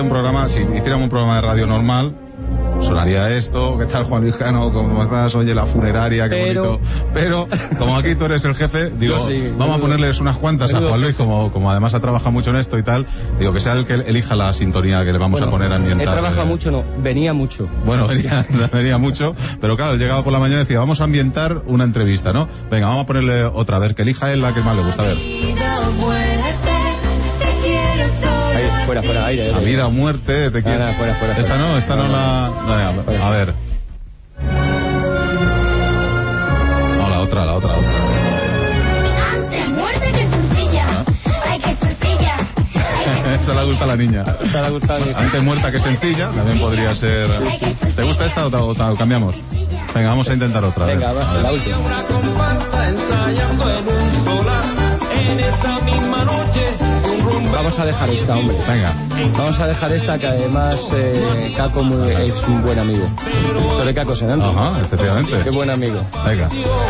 un programa, si hiciéramos un programa de radio normal, sonaría esto, ¿qué tal, Juan Luis Cano? ¿Cómo estás? Oye, la funeraria, qué bonito. Pero, como aquí tú eres el jefe, digo, vamos a ponerles unas cuantas a Juan Luis, como además ha trabajado mucho en esto y tal, digo, que sea el que elija la sintonía que le vamos a poner ambiental. He trabajado mucho, no, venía mucho. Bueno, venía mucho, pero claro, llegaba por la mañana y decía, vamos a ambientar una entrevista, ¿no? Venga, vamos a ponerle otra, a ver, que elija él la que más le gusta, a ver. Fuera, aire. A vida o muerte, te quiero. Fuera. Esta no la... No, a ver. No, la otra. Antes muerte que sencilla. Ay, que sencilla. Esa le gusta a la niña. Antes muerta que sencilla, también podría ser... Sí. ¿Te gusta esta o cambiamos? Venga, vamos a intentar otra. Venga, va, la última. Una comparsa ensayando en un solar en esa misma noche. Vamos a dejar esta, hombre. Venga. Vamos a dejar esta, que además Caco es un buen amigo. Sobre Caco Senante. Ajá, efectivamente. Qué buen amigo. Venga.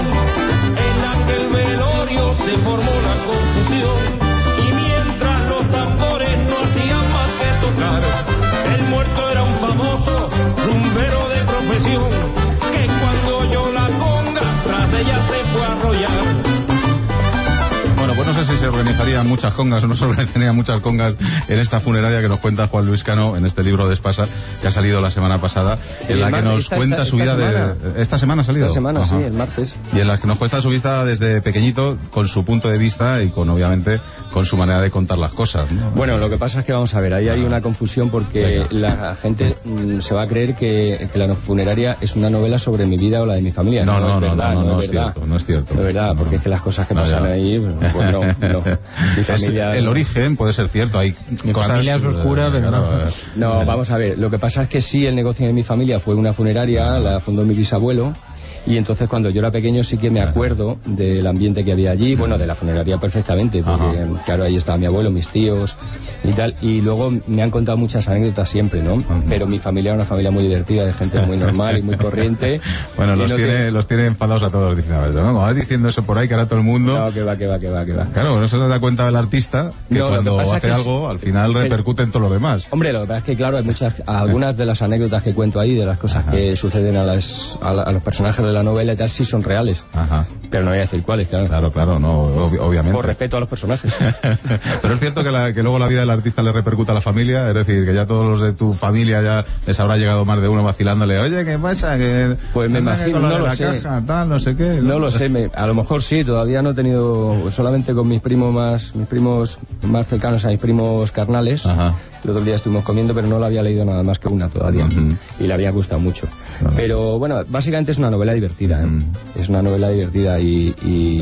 En aquel velorio se formó la confusión y mientras los tambores no hacían más que tocar, el muerto era un famoso rumbero de profesión que cuando oyó la conga tras ella se fue a arrollar. Bueno, pues no sé si se organizarían muchas congas o no se organizarían muchas congas en esta funeraria que nos cuenta Juan Luis Cano en este libro de Espasa que ha salido la semana pasada, en la que nos cuenta su vida de... ¿Esta semana ha salido? Esta semana, sí, el martes. Y en la que nos cuenta su vida desde pequeñito, con su punto de vista y obviamente con su manera de contar las cosas, ¿no? Bueno, lo que pasa es que vamos a ver, ahí hay una confusión porque la gente se va a creer que la funeraria es una novela sobre mi vida o la de mi familia. No es cierto. De verdad, porque es que las cosas que pasan ahí, pues no. Mi familia, el origen puede ser cierto, hay cosas... familia es oscura, pero no, vamos a ver, lo que pasa es que sí, el negocio de mi familia fue una funeraria, la fundó mi bisabuelo. Y entonces cuando yo era pequeño sí que me acuerdo del ambiente que había allí, bueno, de la funeraria perfectamente, porque claro, ahí estaba mi abuelo, mis tíos y tal, y luego me han contado muchas anécdotas siempre, ¿no? Pero mi familia era una familia muy divertida, de gente muy normal y muy corriente. Bueno, los tiene enfadados a todos, dicen, a ver, ¿no? Como vas diciendo eso por ahí, que ahora todo el mundo... No, que va. Claro, no se da cuenta el artista que cuando hace algo, al final repercute en todo lo demás. Hombre, lo que pasa es que, claro, hay algunas de las anécdotas que cuento ahí, de las cosas que suceden a los personajes de la novela y tal, sí son reales. Pero no voy a decir cuáles, claro. Claro, no, obviamente. Por respeto a los personajes. Pero es cierto que luego la vida del artista le repercuta a la familia, es decir, que ya todos los de tu familia ya les habrá llegado más de uno vacilándole, oye, ¿qué pasa? Pues me imagino, no lo sé. Caja, tal, no sé qué. No lo sé, a lo mejor sí, todavía no he tenido, solamente con mis primos más cercanos, a mis primos carnales. El otro día estuvimos comiendo, pero no la había leído nada más que una todavía. Y le había gustado mucho. Pero bueno, básicamente es una novela divertida, ¿eh? Es una novela divertida y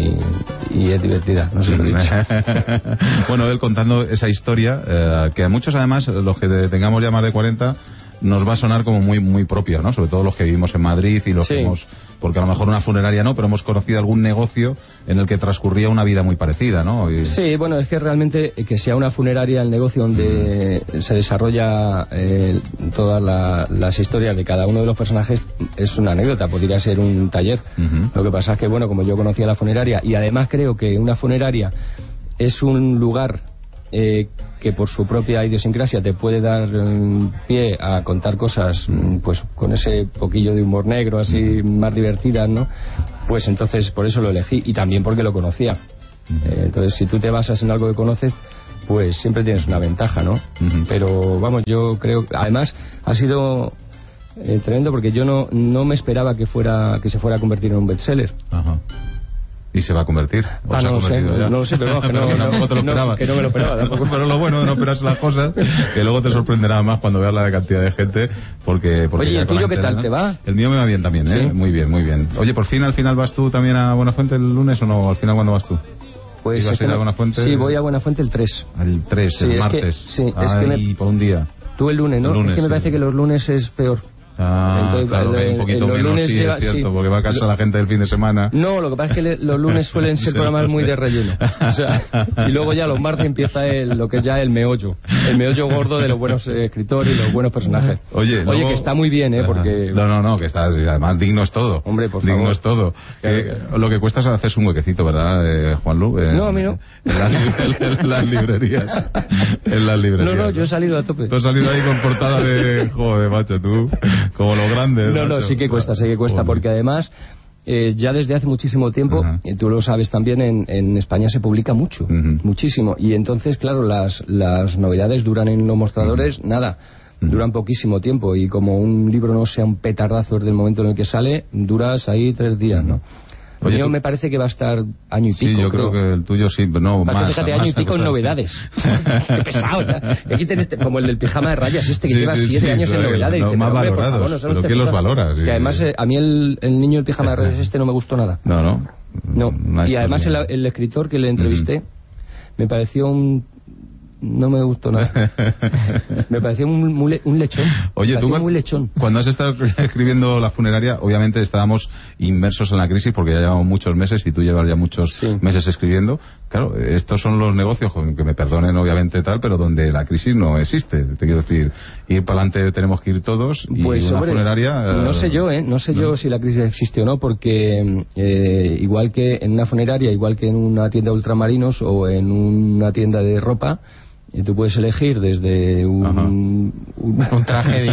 es divertida, no sé lo he dicho. Bueno, él contando esa historia, que a muchos además, los que tengamos ya más de 40, nos va a sonar como muy muy propia, ¿no? Sobre todo los que vivimos en Madrid y los que hemos... Porque a lo mejor una funeraria no, pero hemos conocido algún negocio en el que transcurría una vida muy parecida, ¿no? Sí, bueno, es que realmente que sea una funeraria el negocio donde se desarrolla todas las historias de cada uno de los personajes es una anécdota, podría ser un taller. Lo que pasa es que, bueno, como yo conocía la funeraria y además creo que una funeraria es un lugar que por su propia idiosincrasia te puede dar pie a contar cosas pues con ese poquillo de humor negro, así más divertidas, ¿no? Pues entonces por eso lo elegí y también porque lo conocía. Entonces si tú te basas en algo que conoces, pues siempre tienes una ventaja, ¿no? Pero vamos, yo creo, además ha sido tremendo porque yo no me esperaba que se fuera a convertir en un bestseller. ¿Y se va a convertir? No lo sé, pero que no me lo esperaba tampoco. Pero lo bueno de no esperarse las cosas, que luego te sorprenderá más cuando veas la cantidad de gente, porque oye, ¿el tuyo qué tal te va? El mío me va bien también, ¿eh? ¿Sí? Muy bien. Oye, ¿por fin al final vas tú también a Buenafuente el lunes o no? ¿Al final cuándo vas tú? Pues ¿Ibas a ir a Buenafuente? Sí, voy a Buenafuente el 3. El 3, el martes. Es que por un día. Tú el lunes, ¿no? Es que me parece que los lunes es peor. Entonces, un poquito menos, lunes sí, es cierto, porque va a casa la gente del fin de semana. No, lo que pasa es que los lunes suelen ser programas muy de relleno. O sea, y luego ya los martes empieza lo que es ya el meollo gordo de los buenos escritores y los buenos personajes. Oye, luego... que está muy bien, porque... No, que está, además digno es todo. Hombre, por digno favor. Es todo. Lo que cuesta es hacerse un huequecito, ¿verdad, Juanlu? No, a mí no. En las librerías. No, yo he salido a tope. Tú has salido ahí con portada de... Joder, macho, tú... Como los grandes. No, sí que cuesta, porque además ya desde hace muchísimo tiempo, tú lo sabes también, en España se publica mucho, muchísimo, y entonces, claro, las novedades duran en los mostradores, nada, duran poquísimo tiempo, y como un libro no sea un petardazo desde el momento en el que sale, duras ahí 3 días, ¿no? Oye, el mío me parece que va a estar año y pico. Sí, yo creo que el tuyo sí, pero no, más. Fíjate, año y pico en novedades. Qué pesado. Aquí tenés como el del pijama de rayas, que lleva 7 años en novedades. No, más valorados. ¿Pero quién los valora? Que además, a mí el niño del pijama de rayas no me gustó nada. No. Y además el escritor que le entrevisté me pareció no me gustó nada. Me pareció un lechón. Oye, tú muy lechón. Cuando has estado escribiendo La funeraria, obviamente estábamos inmersos en la crisis porque ya llevamos muchos meses y tú llevas ya muchos meses escribiendo. Claro, estos son los negocios, que me perdonen obviamente tal, pero donde la crisis no existe. Te quiero decir, ir para adelante tenemos que ir todos y una funeraria... No sé yo, yo si la crisis existe o no, porque igual que en una funeraria, igual que en una tienda de ultramarinos o en una tienda de ropa, y tú puedes elegir desde un traje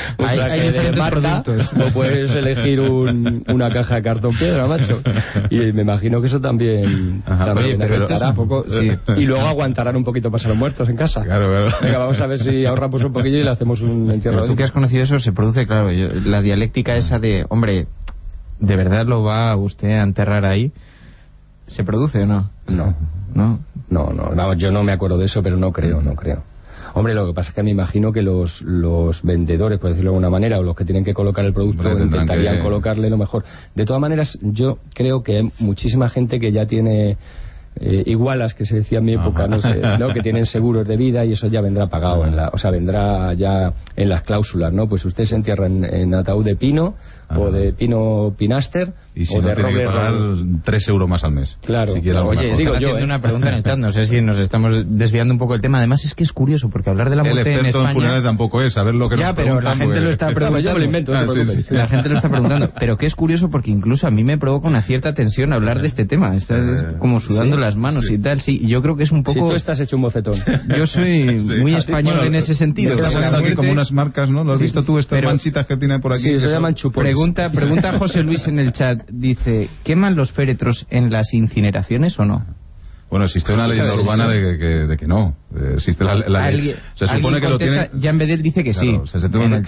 de marca, o puedes elegir una caja de cartón piedra, macho. Y me imagino que eso también pero esto es un poco, y luego aguantarán un poquito pasar los muertos en casa. Claro. Venga, vamos a ver si ahorramos un poquillo y le hacemos un entierro. Pero tú que has conocido eso, se produce, claro, la dialéctica esa de, hombre, ¿de verdad lo va usted a enterrar ahí? ¿Se produce o no? No, vamos, yo no me acuerdo de eso, pero no creo. Hombre, lo que pasa es que me imagino que los vendedores, por decirlo de alguna manera, o los que tienen que colocar el producto, intentarían colocarle lo mejor. De todas maneras, yo creo que hay muchísima gente que ya tiene igualas, que se decía en mi época, no sé, ¿no? Que tienen seguros de vida y eso ya vendrá pagado, vendrá ya en las cláusulas, ¿no? Pues usted se entierra en ataúd de pino, o de pino pinaster, y si o no de tiene roble, que pagar 3 euros más al mes. Claro. Oye, están haciendo una pregunta en el chat, no sé si nos estamos desviando un poco del tema. Además es que es curioso, porque hablar de la muerte en España... El funeral tampoco es saber lo que nos pero la gente lo está preguntando. Yo me lo invento, La gente lo está preguntando. Pero que es curioso porque incluso a mí me provoca una cierta tensión hablar de este tema. Estás como sudando las manos y tal. Sí, yo creo que es un poco... Si tú estás hecho un bofetón. Yo soy muy español en ese sentido. Estás sacando aquí como unas marcas, ¿no? ¿Lo has visto tú, estas manchitas que tiene por aquí? Sí, se llaman chupones. Pregunta José Luis en el chat, dice, ¿queman los féretros en las incineraciones o no? Bueno, existe una leyenda urbana de que no. Existe se supone que lo tiene... Jan Bedel dice que claro, sí.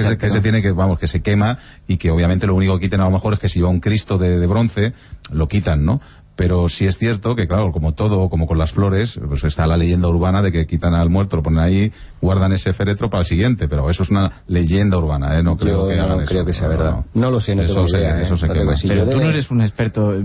Que se quema y que obviamente lo único que quiten a lo mejor es que si va un Cristo de bronce, lo quitan, ¿no? Pero sí es cierto que, claro, como todo, como con las flores, pues está la leyenda urbana de que quitan al muerto, lo ponen ahí, guardan ese féretro para el siguiente, pero eso es una leyenda urbana, ¿eh? No creo que hagan eso. Creo que sea verdad. No lo sé, no tengo idea. Eso se quema. Pero tú no eres un experto.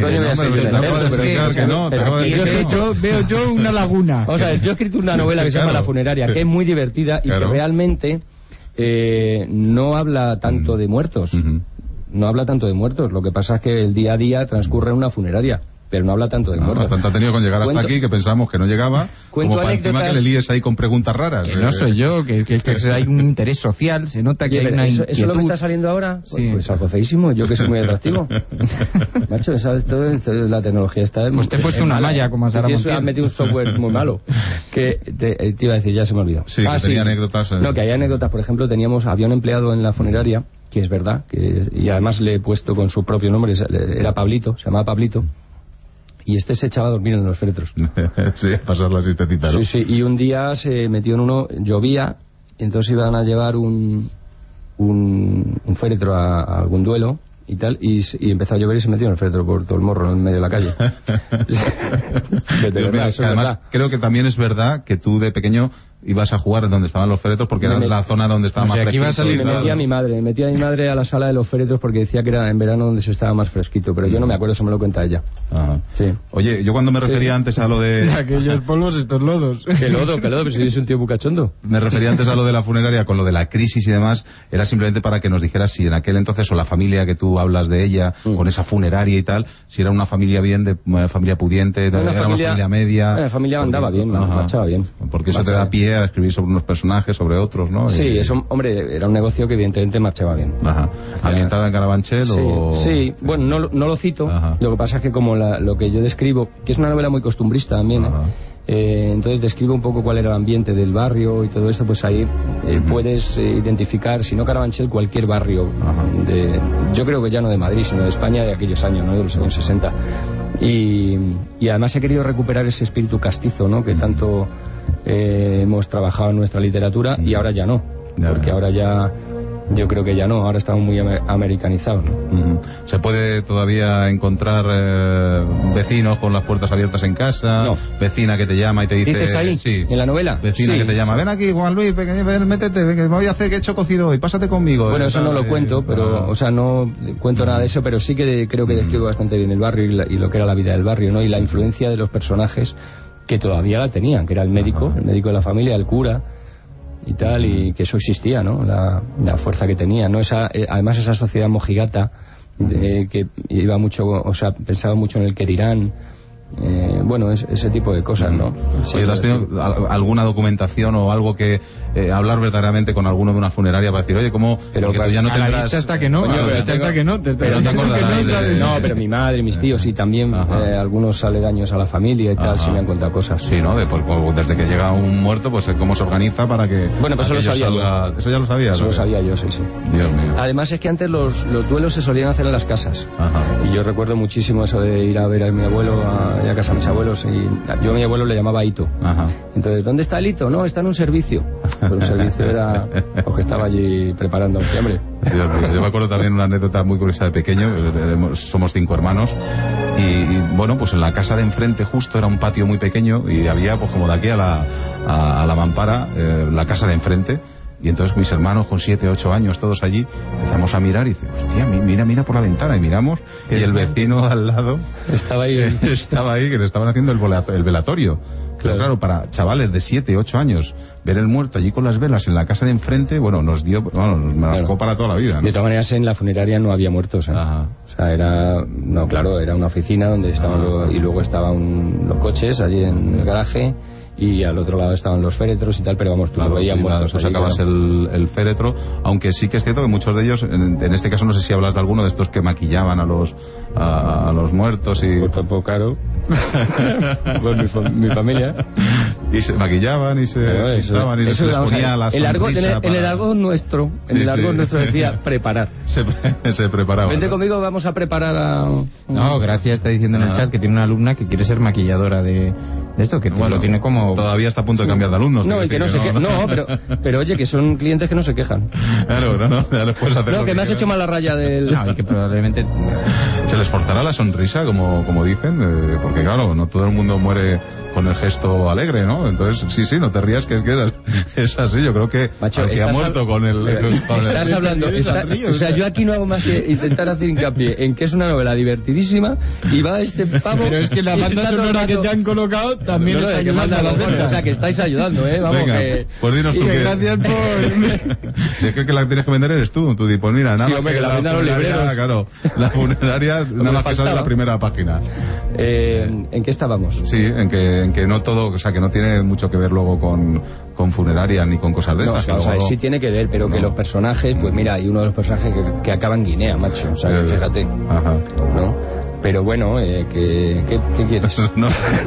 Veo yo una laguna. O sea, yo he escrito una novela que se llama La funeraria, que es muy divertida y que realmente no habla tanto de muertos. No habla tanto de muertos, lo que pasa es que el día a día transcurre en una funeraria, pero no habla tanto de muertos. Bastante ha tenido con llegar hasta aquí, que pensamos que no llegaba, como para encima que le líes ahí con preguntas raras. Que no soy yo, que hay un interés social, se nota que hay una inquietud. ¿Eso es lo que está saliendo ahora? Sí. Pues algo feísimo, yo que soy muy atractivo. Macho, esto es la tecnología está... Pues te he puesto una malla, como a Sara Montiel. Has metido un software muy malo. Que te iba a decir, ya se me olvidó. Sí, que tenía anécdotas. No, que hay anécdotas, por ejemplo, había un empleado en la funeraria, que es verdad, y además le he puesto con su propio nombre, era Pablito, se llamaba Pablito, y se echaba a dormir en los féretros. Sí, a pasar la siestecita, ¿no? Sí, y un día se metió en uno, llovía, y entonces iban a llevar un féretro a algún duelo, y tal, y empezó a llover y se metió en el féretro por todo el morro en medio de la calle. Además, creo que también es verdad que tú de pequeño ibas a jugar donde estaban los féretros porque era la zona donde estaba más fresquito. Me metía a mi madre a la sala de los féretros porque decía que era en verano donde se estaba más fresquito, pero yo no me acuerdo, eso me lo cuenta ella. Ajá. Sí. Oye, yo cuando me refería antes a lo de... aquellos polvos, estos lodos. ¿Qué lodo? Pero si eres un tío bucachondo. Me refería antes a lo de la funeraria con lo de la crisis y demás, era simplemente para que nos dijeras si en aquel entonces, o la familia que tú hablas de ella, con esa funeraria y tal, si era una familia bien, una familia pudiente, era una familia media... La familia andaba bien, marchaba bien. Porque eso te da pie a escribir sobre unos personajes, sobre otros, ¿no? Sí, eso, hombre, era un negocio que evidentemente marchaba bien. Ajá. ¿Ambientada en Carabanchel o...? Sí, bueno, no lo cito. Ajá. Lo que pasa es que como lo que yo describo, que es una novela muy costumbrista también, entonces describo un poco cuál era el ambiente del barrio y todo eso, pues ahí puedes identificar, si no Carabanchel, cualquier barrio yo creo que ya no de Madrid, sino de España de aquellos años, ¿no? De los años 60. Y además he querido recuperar ese espíritu castizo, ¿no? Que tanto hemos trabajado en nuestra literatura y ahora ya no, porque ahora ya yo creo que ya no, ahora estamos muy americanizados, ¿no? ¿Se puede todavía encontrar vecinos con las puertas abiertas en casa? No. Vecina que te llama y te dice... ¿Dices ahí? Sí. ¿En la novela? Vecina que te llama, ven aquí Juan Luis, ven, métete, que me voy a hacer, que he hecho cocido hoy, pásate conmigo. Bueno, eso no lo cuento, pero, o sea, no cuento nada de eso, pero sí que creo que describo bastante bien el barrio y lo que era la vida del barrio, ¿no? Y la influencia de los personajes que todavía la tenían, que era el médico de la familia, el cura y tal, y que eso existía, ¿no? La fuerza que tenía, ¿no? Además esa sociedad mojigata que iba mucho, o sea, pensaba mucho en el que dirán, bueno, ese tipo de cosas, ¿no? Sí, oye, ¿has tenido alguna documentación o algo que hablar verdaderamente con alguno de una funeraria para decir, oye, ¿cómo? Pero porque tú ya no a tendrás... la vista hasta que no, hasta que no, pero te acordarás no, pero mi madre y mis tíos y también algunos aledaños a la familia y tal, sí me han contado cosas. Sí, ¿no? Desde que llega un muerto, pues cómo se organiza para que... Bueno, pues eso lo sabía yo. ¿Eso ya lo sabías? Eso lo sabía yo, sí. Dios mío. Además es que antes los duelos se solían hacer en las casas. Y yo recuerdo muchísimo eso de ir a ver a mi abuelo, a casa de mis abuelos, y yo a mi abuelo le llamaba Hito. Entonces, ¿dónde está el Hito? No, está en un servicio. Pero un servicio era o que estaba allí preparando un fiambre. Yo me acuerdo también una anécdota muy curiosa de pequeño. Somos 5 hermanos y bueno, pues en la casa de enfrente justo era un patio muy pequeño y había, pues como de aquí a la mampara, la casa de enfrente. Y entonces mis hermanos con 7, 8 años, todos allí, empezamos a mirar y dice, hostia, mira por la ventana. Y miramos y el vecino al lado estaba ahí, que le estaban haciendo el velatorio. Claro, para chavales de 7, 8 años, ver el muerto allí con las velas en la casa de enfrente, bueno, nos marcó para toda la vida, ¿no? De todas maneras, en la funeraria no había muertos, ¿eh? O sea, era una oficina donde estaban y luego estaban los coches allí en el garaje. Y al otro lado estaban los féretros y tal, pero vamos, tú lo veías muertos. Tú sacabas el féretro, aunque sí que es cierto que muchos de ellos, en este caso no sé si hablas de alguno de estos que maquillaban a los muertos y... Pues tampoco, claro. Pues mi familia. Y se maquillaban y se pintaban y se les ponía la sonrisa en el argot nuestro, decía preparar. Se preparaba. Vente conmigo, vamos a preparar a... No, Gracia está diciendo en el chat que tiene una alumna que quiere ser maquilladora de esto, que lo tiene como... Todavía está a punto de cambiar de alumnos. No, y que no se quejan. No, pero oye, que son clientes que no se quejan. Claro, ya les puedes hacer. No, que me has hecho mal la raya del... No, y que probablemente... Se les forzará la sonrisa, como dicen, porque claro, no todo el mundo muere con el gesto alegre, ¿no? Entonces, sí, no te rías, que es así. Yo creo que Macho, al que ha muerto con el... Estás hablando... O sea, yo aquí no hago más que intentar hacer hincapié en que es una novela divertidísima y va este pavo... Pero es que la banda sonora que te han colocado también está ayudando a la oferta. O sea, que estáis ayudando, Vamos, venga, que... pues dinos tú que... Gracias por... Es que la que tienes que vender eres tú. Tú pues mira, nada más que la vendan los libreros. Claro, la funeraria nada más que sale la primera página. ¿En qué estábamos? Sí, en que no todo, o sea, que no tiene mucho que ver luego con funeraria ni con cosas de estas. No, o sea, sí tiene que ver, pero que los personajes, pues mira, hay uno de los personajes que acaba en Guinea, macho. O sea, que fíjate. ¿No? Pero bueno, ¿qué quieres? No.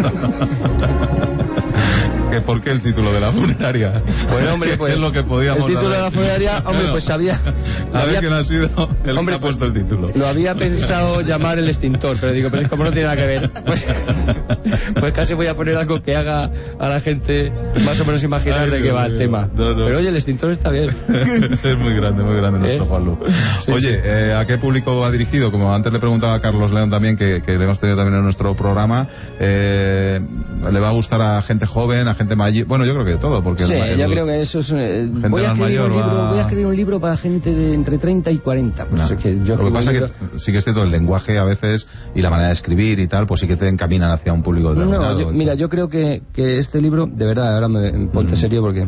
¿Por qué el título de la funeraria? Pues hombre, pues es lo que podíamos el título de la funeraria, hombre, pues sabía... A ver quién ha sido el que ha puesto el título. Lo había pensado llamar El Extintor, pero digo, pero es como no tiene nada que ver. Pues casi voy a poner algo que haga a la gente más o menos imaginar de qué va el tema. No. Pero oye, El Extintor está bien. Es muy grande nuestro Juanlu. Oye, ¿a qué público va dirigido? Como antes le preguntaba a Carlos León también, que le hemos tenido también en nuestro programa, ¿le va a gustar a gente joven, a gente mayor. Bueno, yo creo que de todo, porque sí, yo creo que eso es. Voy a escribir un libro para gente de entre 30 y 40. Pues es que yo lo que pasa es que sí que es cierto, el lenguaje a veces y la manera de escribir y tal, pues sí que te encaminan hacia un público determinado. No, mira, yo creo que este libro, de verdad, ahora me ponte serio porque.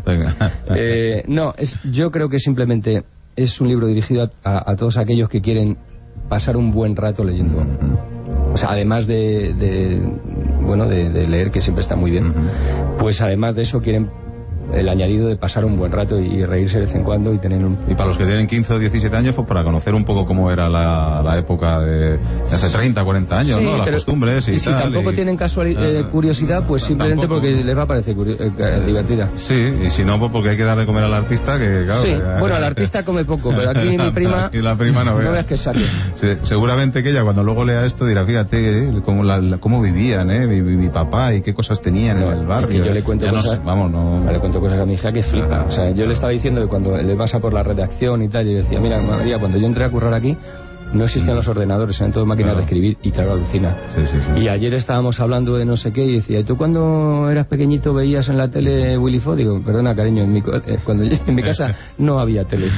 Yo creo que simplemente es un libro dirigido a todos aquellos que quieren pasar un buen rato leyendo. O sea, además de leer, que siempre está muy bien, pues además de eso quieren el añadido de pasar un buen rato y reírse de vez en cuando y tener un... Y para los que tienen 15 o 17 años, pues para conocer un poco cómo era la época de hace 30, 40 años, sí, ¿no? Las costumbres y tal. Si tampoco tienen curiosidad, pues simplemente tampoco, porque les va a parecer divertida. Sí, y si no, pues porque hay que dar de comer al artista, que claro... Sí, bueno, el artista come poco, pero aquí mi prima... Y la prima no veas que saque. Sí, seguramente que ella cuando luego lea esto dirá, fíjate, cómo vivían, mi papá y qué cosas tenían en el barrio. Yo le cuento cosas... Le cuento cosas a mi hija que flipa. O sea, yo le estaba diciendo que cuando le pasa por la redacción y tal, yo decía, mira, María, cuando yo entré a currar aquí no existían los ordenadores, eran todo máquinas de escribir, y claro, alucina. Sí. Y ayer estábamos hablando de no sé qué y decía, ¿y tú cuando eras pequeñito veías en la tele Willy Fogg? Digo, perdona, cariño, en mi casa no había tele.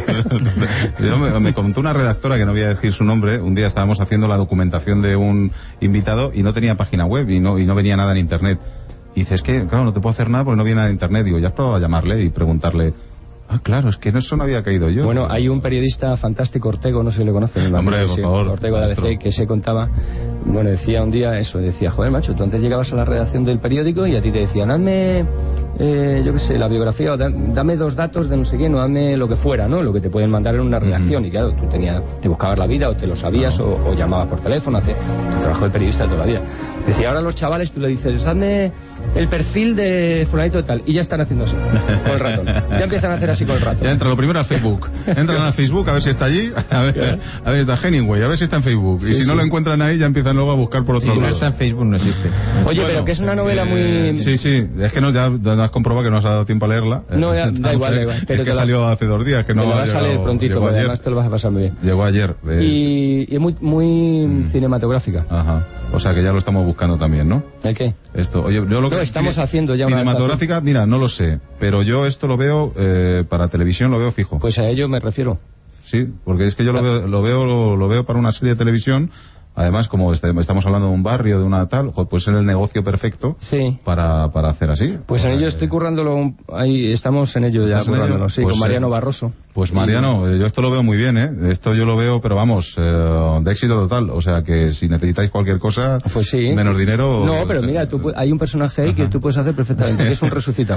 Me contó una redactora, que no voy a decir su nombre, un día estábamos haciendo la documentación de un invitado y no tenía página web y no venía nada en internet. Y dices, que claro, no te puedo hacer nada porque no viene nada de internet. Digo, ¿ya has probado a llamarle y preguntarle? Ah, claro, es que en eso no había caído yo. Bueno, hay un periodista fantástico, Ortego, no sé si le conocen. Hombre, por favor. Ortego de ABC, que se contaba, bueno, decía un día eso, decía, joder, macho, tú antes llegabas a la redacción del periódico y a ti te decían, hazme, yo qué sé, la biografía, o dame 2 datos de no sé qué, no hazme lo que fuera, ¿no? Lo que te pueden mandar en una redacción. Y claro, tú te buscabas la vida, o te lo sabías, o llamabas por teléfono, hace el trabajo de periodista de toda la vida. Decía, ahora los chavales, tú le dices, hazme el perfil de fulanito de tal, y ya están haciendo así, con el ratón. Ya empiezan a hacer así con el ratón. Ya entra lo primero a Facebook. Entran a Facebook a ver si está allí, a ver está Hemingway, a ver si está en Facebook. Y si no lo encuentran ahí, ya empiezan luego a buscar por otro lado. Si no está en Facebook, no existe. Oye, pero que es una novela muy... Sí, es que ya has comprobado que no has dado tiempo a leerla. No, ya, da igual. Pero es que salió hace 2 días, que no va a salir prontito, porque además te lo vas a pasar muy bien. Llegó ayer. Y es muy cinematográfica. Ajá. O sea que ya lo estamos buscando también, ¿no? ¿El qué? Esto, oye, yo lo que estamos haciendo ya una cinematográfica, mira, no lo sé, pero yo esto lo veo para televisión, lo veo fijo. Pues a ello me refiero. Sí, porque es que yo lo veo para una serie de televisión. Además, como estamos hablando de un barrio, de una tal, pues es el negocio perfecto para hacer así. Pues en ello estoy currándolo, ahí estamos en ello ya currándolo, sí, pues con Mariano Barroso. Pues Mariano, yo esto lo veo muy bien, esto yo lo veo, pero vamos, de éxito total, o sea que si necesitáis cualquier cosa, pues sí. Menos dinero... No, pero mira, hay un personaje ahí que tú puedes hacer perfectamente, que es un resucitado.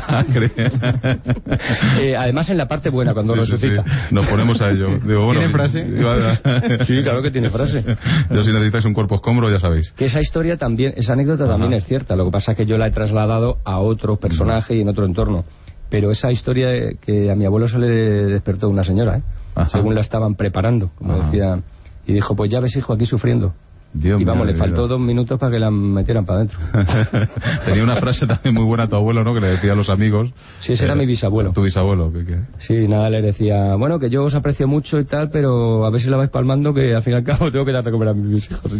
Además en la parte buena, cuando resucita. Sí. Nos ponemos a ello. Digo, bueno, ¿tiene frase? Sí, claro que tiene frase. Yo si necesitáis un cuerpo escombro, ya sabéis. Que esa historia también, esa anécdota también es cierta. Lo que pasa es que yo la he trasladado a otro personaje y en otro entorno. Pero esa historia que a mi abuelo se le despertó una señora, según la estaban preparando, como decía, y dijo, pues ya ves, hijo, aquí sufriendo. Dios y vamos, mío, le faltó 2 minutos para que la metieran para adentro. Tenía una frase también muy buena a tu abuelo, ¿no? Que le decía a los amigos. Sí, ese era mi bisabuelo. ¿Tu bisabuelo? ¿Qué? Sí, nada, le decía, bueno, que yo os aprecio mucho y tal, pero a ver si la vais palmando, que al fin y al cabo tengo que dar de comer a mis hijos.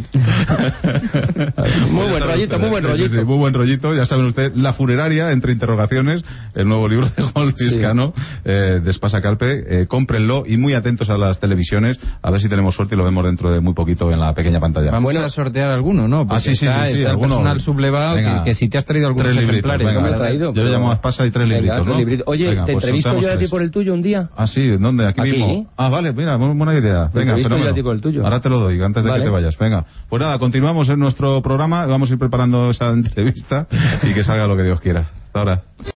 Muy buen rollito, muy buen rollito. Sí, muy buen rollito. Ya saben ustedes, La funeraria, entre interrogaciones, el nuevo libro de Juan Liscano, de Espasa Calpe. Cómprenlo y muy atentos a las televisiones, a ver si tenemos suerte y lo vemos dentro de muy poquito en la pequeña pantalla. Vamos a sortear alguno, ¿no? Porque está el alguno. Personal sublevado que si te has traído algunos ejemplares. Venga, me he traído, yo le llamo a Espasa y 3 libritos, ¿no? Oye, venga, ¿te entrevisto yo a ti por el tuyo un día? Ah, sí, ¿dónde? ¿Aquí mismo? Ah, vale, mira, buena idea. Venga, yo a ti por el tuyo. Ahora te lo doy, antes de que te vayas. Venga, pues nada, continuamos en nuestro programa, vamos a ir preparando esa entrevista y que salga lo que Dios quiera. Hasta ahora.